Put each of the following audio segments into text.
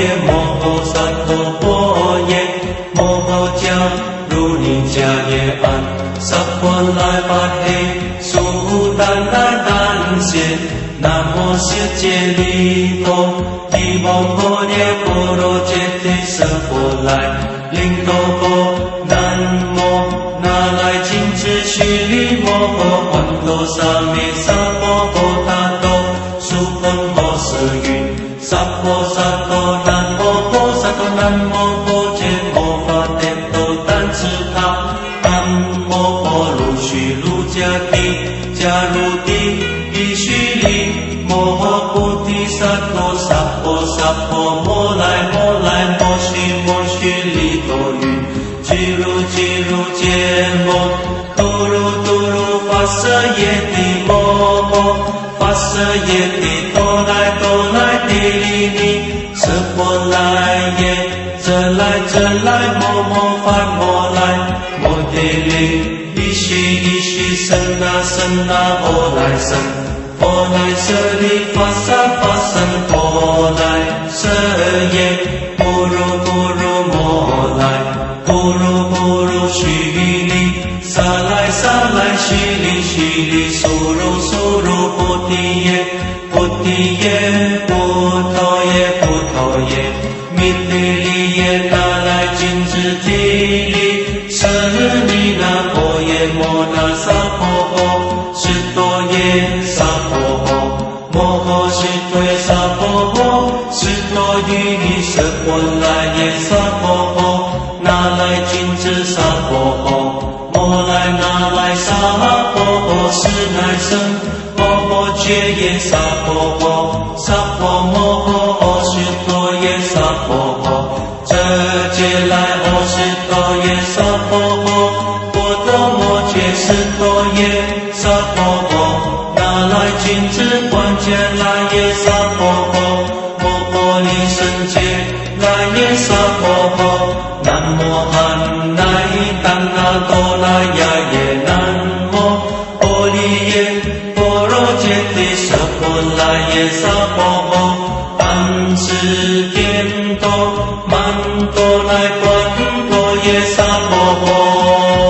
耶摩诃萨陀波耶摩诃迦如尼迦耶安萨婆来巴嘿苏丹来丹谢南无世界利多提摩婆耶婆罗揭谛舍婆来林多婆南无那来金智须利摩诃环多萨弥萨婆诃他多苏婆摩舍云萨婆萨多南无婆萨多南无婆揭摩法帝多丹智他南无婆卢须卢迦帝迦卢帝比须利摩诃菩提萨埵萨婆萨婆摩来摩来摩须摩须利多云俱卢俱卢揭摩多卢多卢发舍耶帝摩诃发舍耶帝多来多来帝利尼舍婆来耶则来摩摩发摩来摩帝利依须生那婆来生婆来舍利发生婆来舍耶不如摩来不如须利萨来须利苏如菩提耶菩陀耶弥帝利耶那来金智提利舍利那婆耶摩那萨婆诃释多耶萨婆诃摩诃释多耶萨婆诃释多于尼舍婆来耶萨婆诃那来金智萨婆诃摩来那来萨婆诃是乃生摩诃觉耶萨婆诃萨婆摩诃释多耶萨婆诃遮揭来诃释多耶萨婆诃波多摩揭释多耶萨婆诃那来金智观揭来耶萨婆诃摩诃利胜揭来耶萨婆诃南无汉来丹那多那呀耶南无波利耶波罗揭谛舍婆来耶萨婆诃安世颠多曼多来观多耶萨婆诃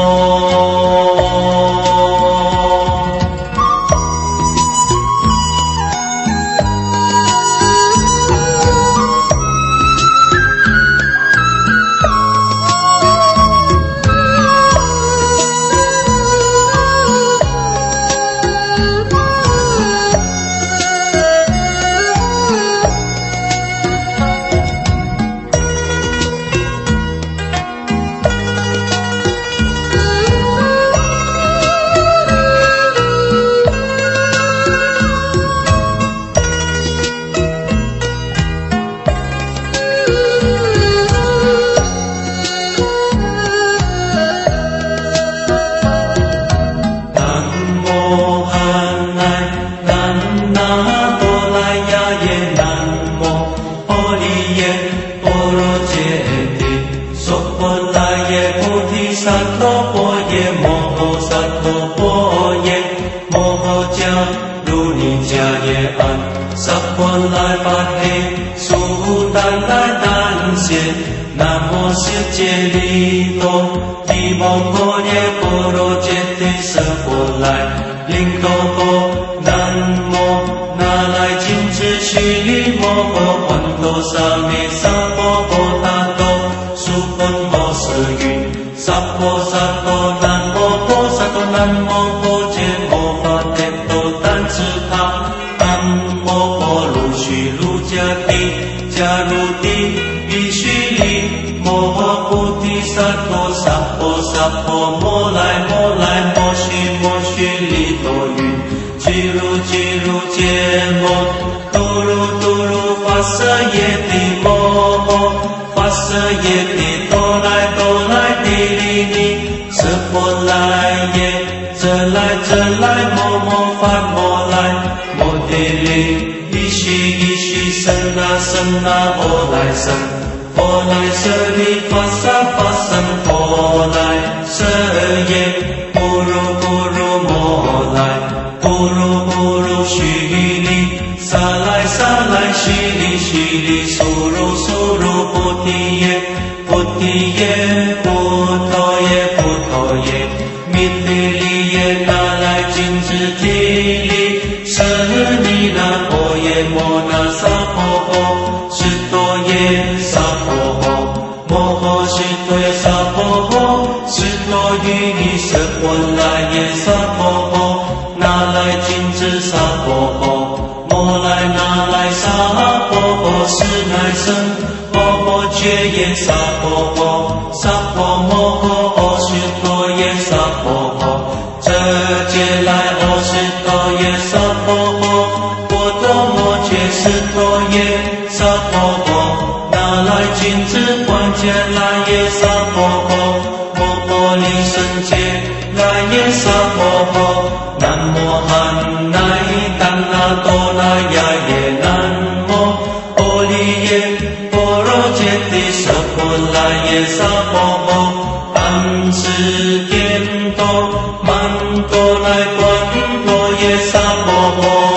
南无世界利多提摩婆耶婆罗揭谛舍婆来林多婆南无那来金智须利摩诃环多萨弥萨婆诃他多苏婆摩舍云萨婆萨多南无婆萨多南无婆揭摩法帝多丹智他南无婆卢须卢迦帝迦卢帝比须利摩诃菩提萨埵萨婆摩来摩须利多云俱卢揭摩多卢发舍耶帝摩诃发舍耶帝多来帝利尼舍婆来耶则来摩发摩来摩帝利依须生那婆来生婆来舍利发生婆来舍耶不如摩来不如须利萨来须利苏如提耶，菩提耶，菩提耶，菩提耶，弥提利耶，那来金智提利，舍利那婆耶，摩那萨婆诃，释多耶萨婆诃，摩诃释多耶萨婆诃，释多于你舍波来耶萨婆诃，那来金智萨婆诃，摩来那来萨婆诃，是乃生，摩诃觉耶萨婆诃，萨婆摩诃阿释多耶萨婆诃，遮戒来阿释多耶萨婆诃，波多摩揭释多耶萨婆诃，那来金智观戒来耶萨婆诃，摩诃离生戒来耶萨婆诃，南无汉乃怛那多那呀耶南无阿利耶波罗揭谛舍波来耶萨婆诃，安世间多曼多来观多耶萨婆诃。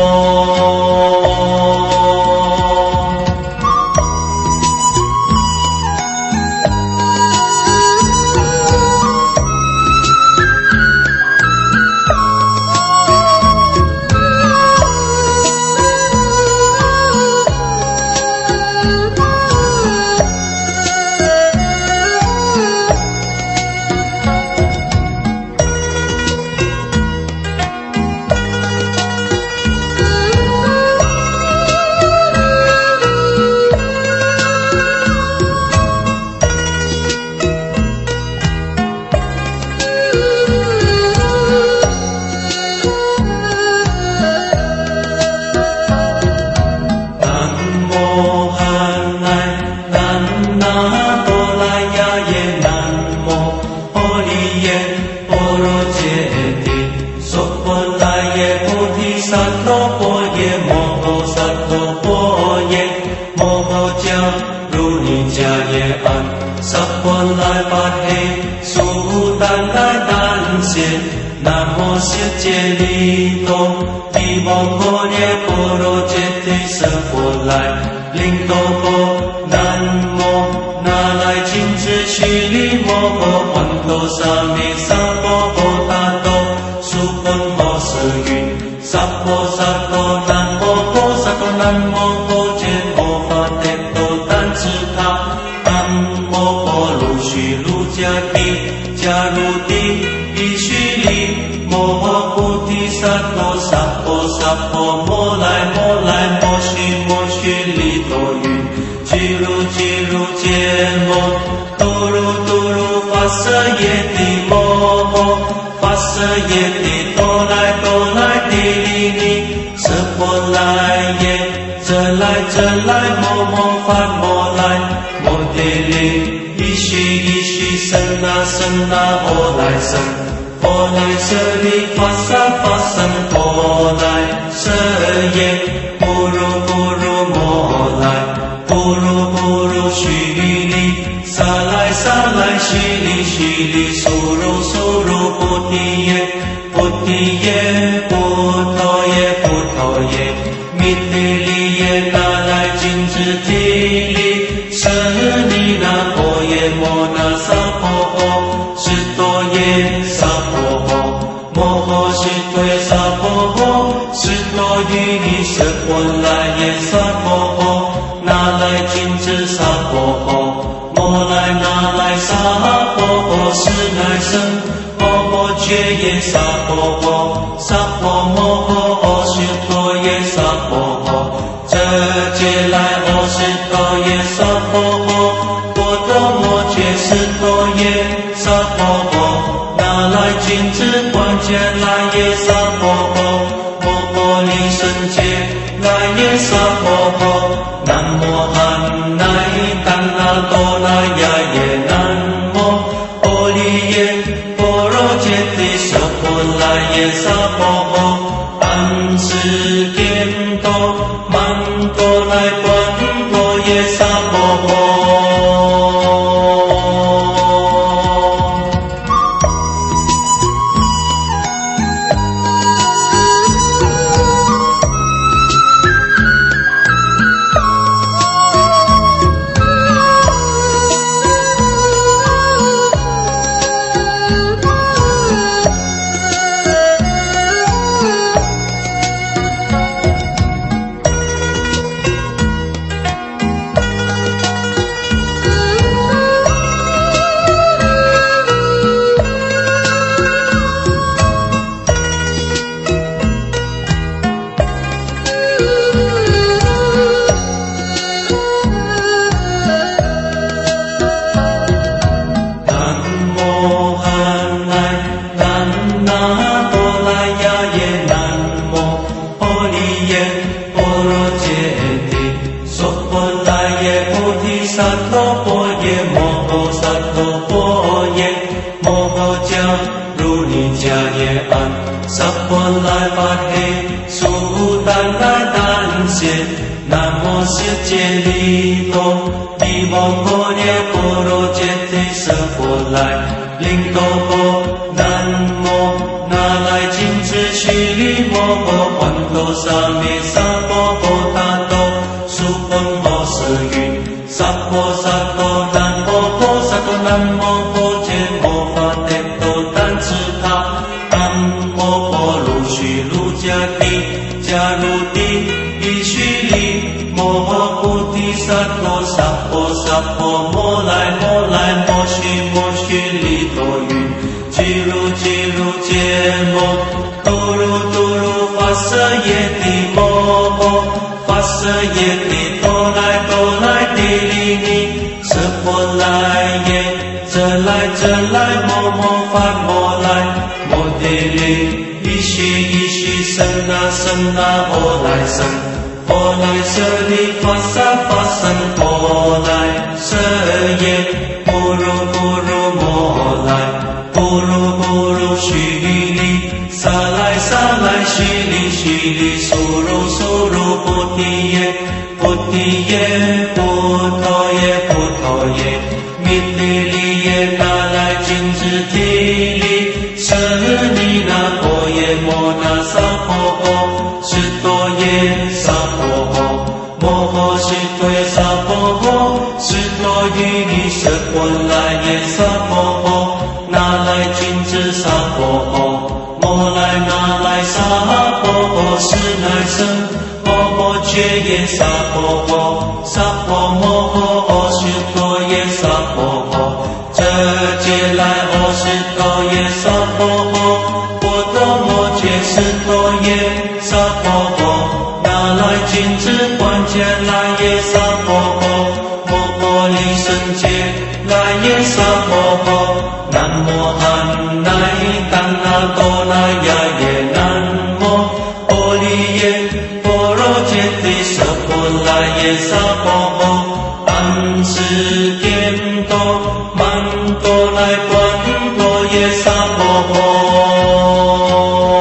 南无世界利多，地摩诃耶波罗揭谛舍佛来，林多波，南无那来金智须利摩诃，环多沙弥萨婆诃他多，苏坤诃舍云，萨婆萨多，南摩诃萨多，南摩诃揭摩法帝多，丹智他，南摩诃卢须卢迦帝，迦卢帝，依须利，摩诃菩提萨埵萨婆萨婆，摩来摩来摩须利多云，俱卢揭摩，度卢发舍耶帝摩诃，发舍耶帝多来帝利利，舍婆来耶，遮来摩发摩来，摩帝利，依须生那阿来生。佛来舍利发生佛来舍耶，不如摩来，不如须利，萨来须利，苏如菩提耶，菩提耶，菩提耶，弥提利耶，那来金智提利，舍利那婆耶，摩那萨婆诃，释多耶萨婆诃，摩诃释多耶萨婆诃，释多于你舍波来耶萨婆诃，那来金智萨婆诃，摩来那来萨婆诃，是乃生，摩诃觉耶萨婆诃，萨婆摩诃阿释多耶萨婆诃，遮戒来阿释多耶萨婆诃，波多摩揭释多耶萨婆诃，那来金智观戒来耶萨婆诃，摩诃离生戒来耶萨婆诃，南无汉乃怛那多那呀耶南无阿利耶波罗揭谛舍波来耶萨婆诃，安世间多曼多来观多耶萨婆诃。 萨婆来巴嘿，苏丹来丹仙，南无世界利多，地王婆耶波罗揭谛舍婆来，灵多婆，南无那来金智须利摩诃环多萨弥萨婆诃达多，苏婆摩舍云，萨婆萨多南摩诃萨多南摩诃揭摩法帝多丹智他，南摩婆卢须卢迦帝迦卢帝伊须利摩诃菩提萨埵萨婆萨婆摩来摩来摩须利多云，俱卢揭摩多如发舍耶帝摩诃发舍耶帝多来帝利尼舍婆来耶，这来摩发摩来摩帝利伊须生那婆来生婆来舍利发生婆来舍耶，不如摩来不如须利萨来须利苏如菩提耶菩陀耶弥帝利耶那来金智提利舍尼那婆耶摩那萨婆诃释多耶萨婆诃摩诃释多耶萨婆诃释多于尼舍婆来耶萨婆诃那来金智萨婆诃摩来那来萨婆诃是来生摩诃揭耶萨婆诃萨婆摩诃释多耶萨婆诃这揭来释多耶萨婆诃波多摩揭释多耶萨婆诃那来金智观揭来耶萨婆诃摩诃离生揭来耶萨婆诃南无汉来当那多那呀耶南无波利耶波罗揭谛舍婆来耶萨婆诃安世间多曼多来观多耶萨婆诃。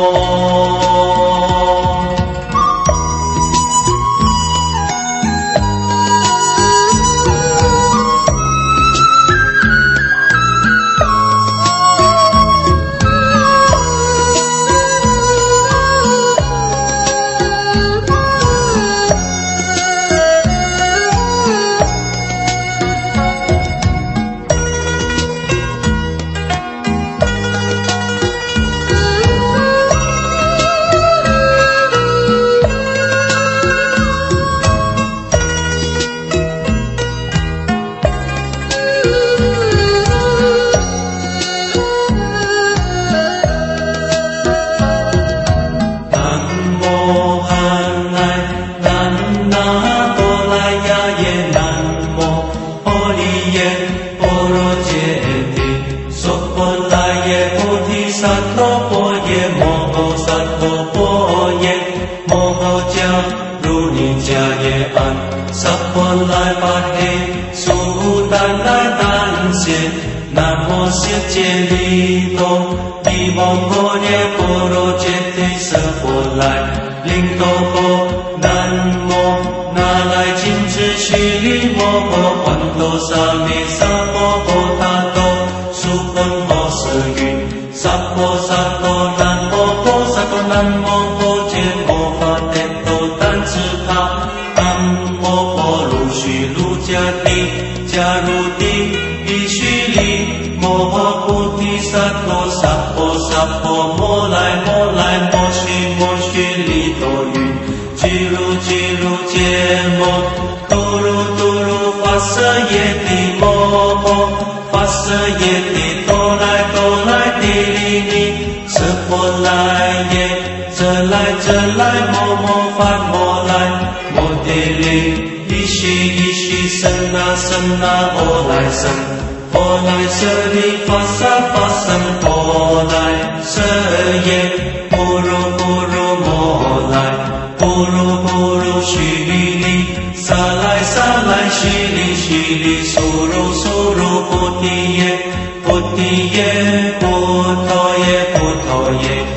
南无世界利多，地王婆耶波罗揭谛舍婆来，灵多婆，南无那来金智须利摩诃环多萨弥萨婆诃达多，苏婆摩舍云，萨婆萨多南摩诃萨多南摩诃揭摩法帝多丹智他，南摩婆卢须卢迦帝迦卢帝伊须利摩诃菩提萨埵萨婆摩来摩须利多云，俱卢揭摩多如发舍耶帝摩诃发舍耶帝多来帝利尼舍婆来耶，这来摩发摩来摩帝利伊须生那婆来生婆来舍利发生婆来舍耶，不如摩来不如须利萨来须利苏如菩提耶菩陀耶弥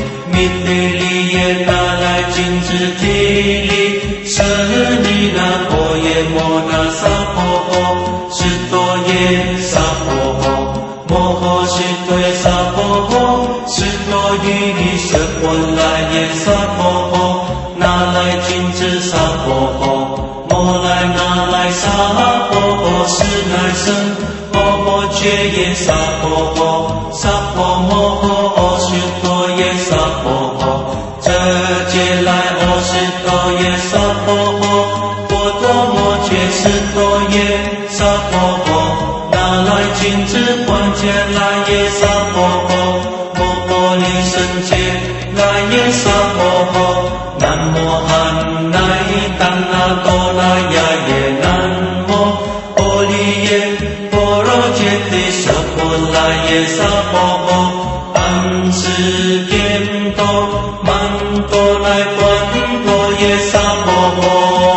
弥对利耶那来金枝提利，舍利那婆耶摩那萨婆诃，是多耶萨婆诃，摩诃是对萨婆诃，是多于利舍婆来耶萨婆诃，那来金枝萨婆诃，摩来那来萨婆诃，是乃生婆婆觉耶萨婆诃，萨婆摩诃是多耶萨婆诃，这劫来是多耶萨婆诃，波多摩觉是多耶萨婆诃，那来金枝观界来耶萨婆诃，摩婆利胜界来耶萨婆诃，南摩汉那当那多那呀耶南摩婆利耶波罗揭谛舍婆来耶萨婆诃，安世间多曼多来观多耶萨婆诃。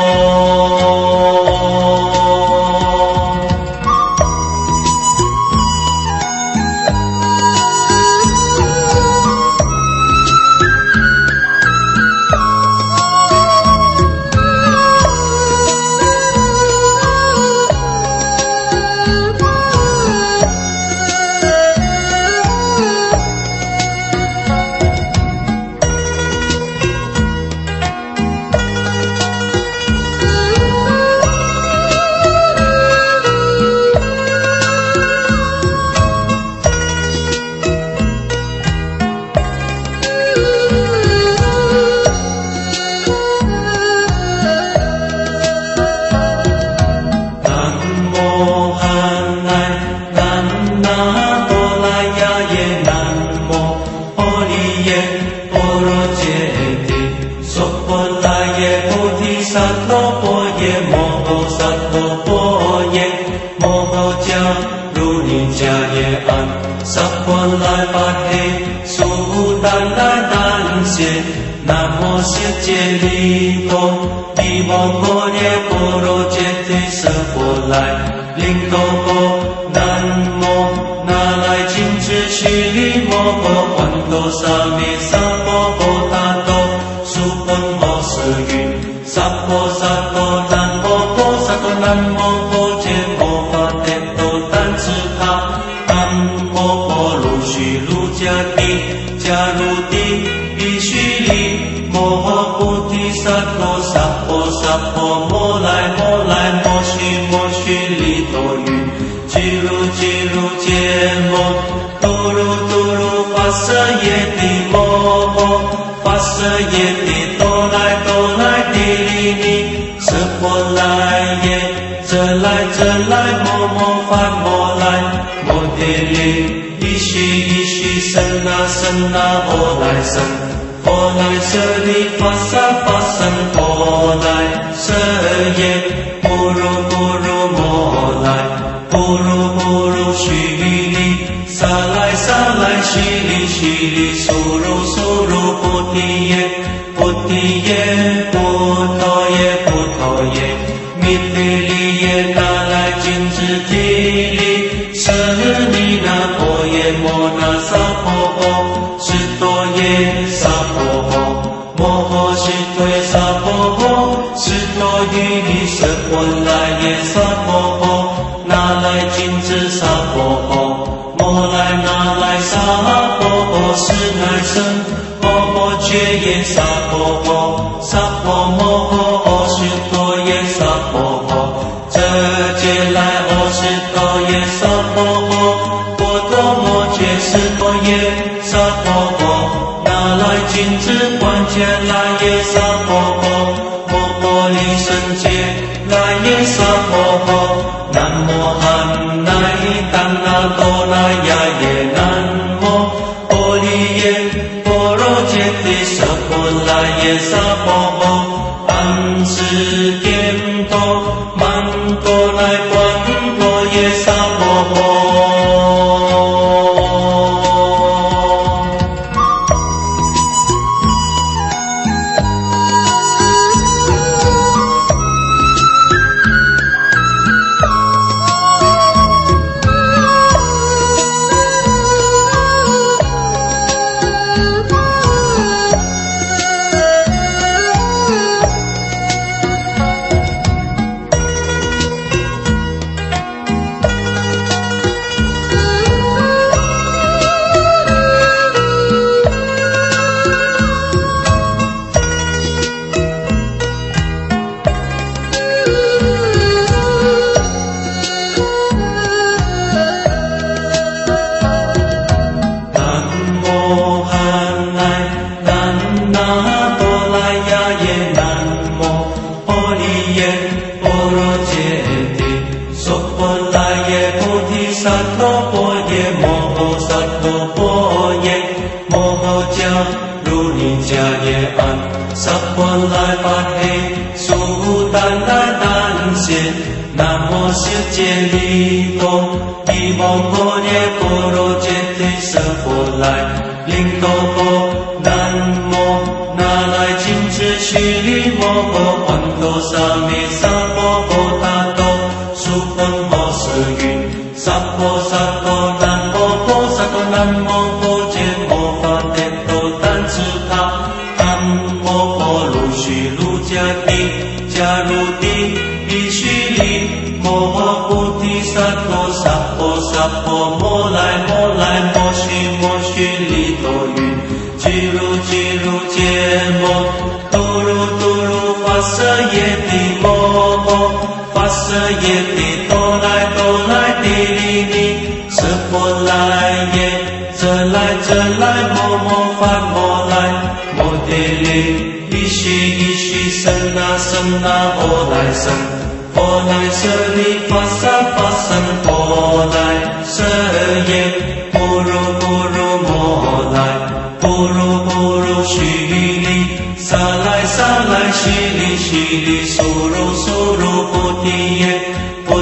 尼迦耶安，萨婆来巴嘿，苏丹来丹仙，南无世界利多，伊摩诃耶波罗揭谛舍波来，林多波，南无那来金智须利摩诃环多沙弥萨婆诃他多，苏婆摩斯云，萨婆萨婆南摩诃萨婆南摩诃揭摩法帝多丹智他，南摩诃卢须卢迦帝迦卢帝比须利摩诃菩提萨埵萨婆萨婆摩来摩来摩须利多云，俱卢揭摩多如发舍耶帝摩诃发舍耶帝多来帝利尼舍婆来耶，这来摩发摩来摩帝利一须生那佛来生，佛来舍利发生佛来舍耶，不如摩来，不如须利，萨来须利，苏如菩提耶，菩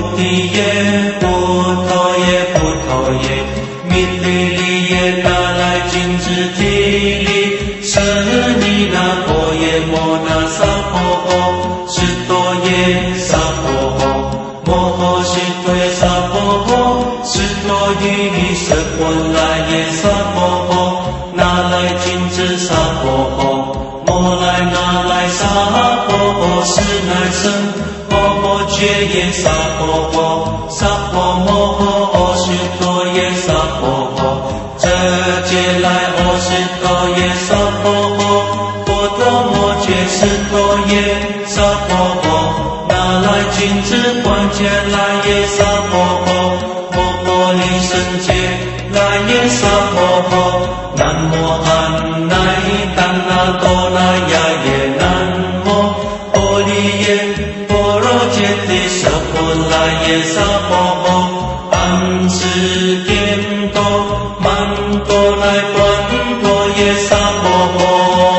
陀耶，弥帝利耶，那来金智提利，舍尼那婆耶摩那萨婆诃，释多耶萨婆诃，摩诃释多耶萨婆诃，释多于舍婆来耶萨婆诃，那来金智萨婆诃，摩来那来萨婆诃，是乃生摩诃觉耶萨婆诃，萨婆摩诃阿须多耶萨婆诃，这界来阿须多耶萨婆诃，波多摩觉士多耶萨婆诃，那来金智观界来耶萨婆诃，摩诃离生界来耶萨婆诃，南无安那丹那多那呀耶，南无波利耶波罗揭谛舍婆来耶萨婆诃，安世颠多曼多来观多耶萨婆诃。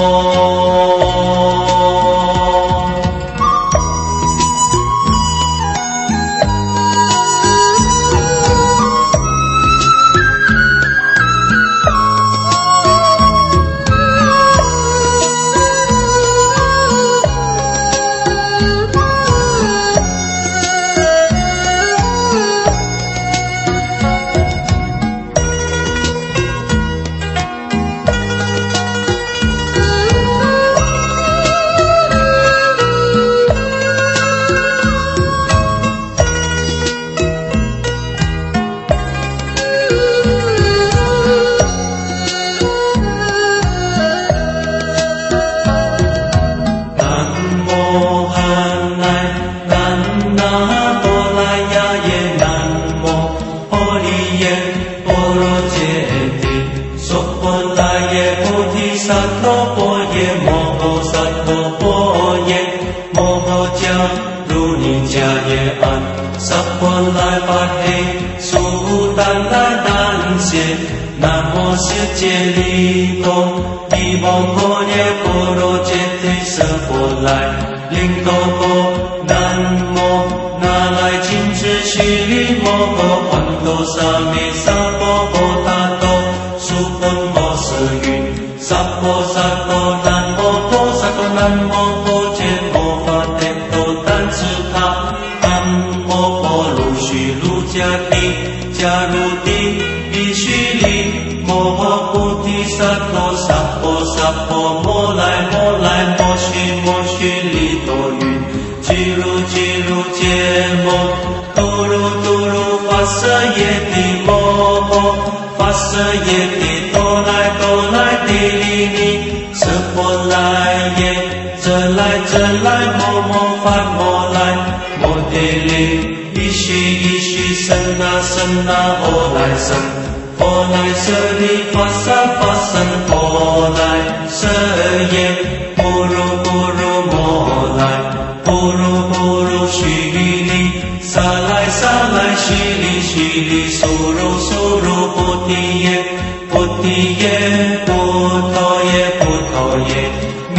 南无世界利多，伊摩诃耶波罗揭谛舍波来，林多波，南无那来金智须利摩诃环多沙弥萨婆诃他多，苏婆摩斯云，萨婆南摩诃萨婆南摩诃揭摩法帝多丹智他，南摩诃卢须卢迦帝迦卢帝比须利摩诃菩提萨埵萨婆摩来摩须利多云，俱卢揭摩多如发舍耶帝摩诃发舍耶帝多来帝利尼舍婆来耶，这来摩发摩来摩帝利一须生那佛来生，佛来舍利发生佛来舍耶，不如摩来，不如须利，萨来须利，苏如菩提耶，菩陀耶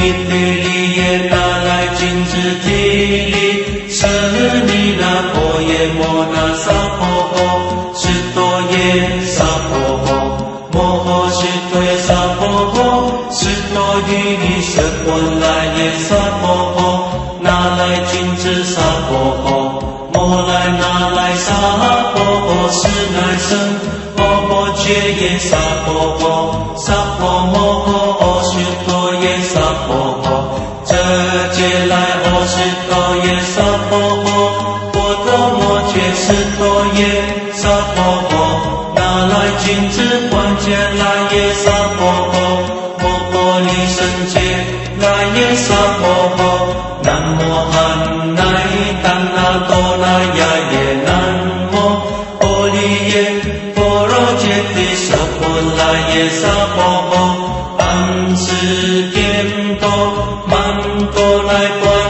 你对你也拿来金子体力，是你那波耶摩那萨婆诃，是多耶萨婆诃，摩诃是多耶萨婆诃，是多于你是本来耶萨婆诃，拿来金子萨婆诃，摩来拿来萨婆诃，是乃生摩诃揭耶萨婆诃，萨婆摩诃是多耶萨婆诃，这劫来我是多耶萨婆诃，波多摩揭是多耶萨婆诃，拿来金子关键来耶萨婆诃，摩诃离圣劫来耶萨婆诃，南无汉乃丹那多那呀耶南无阿利耶波罗揭谛舍波那耶萨婆诃，安世间多曼多乃波